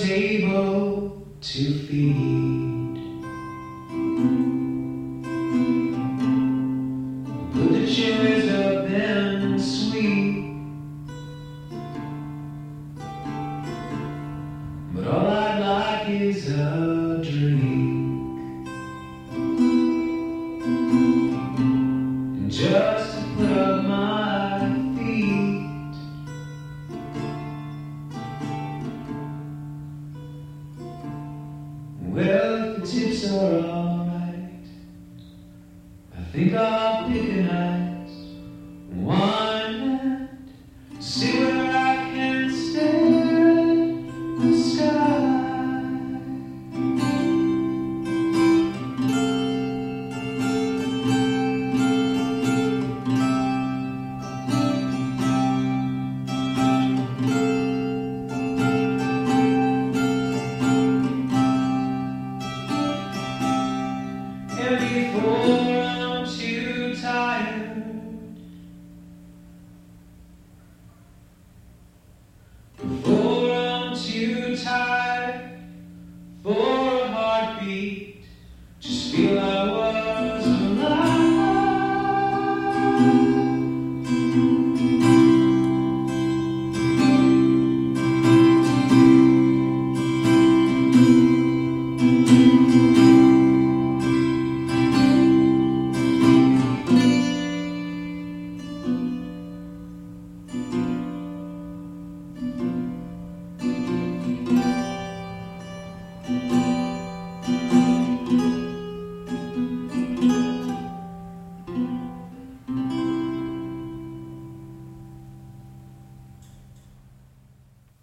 table to feed. Put the chairs up and sweep. But all I'd like is a drink, and just to put up my feet. Well, if the tips are alright, I think I'll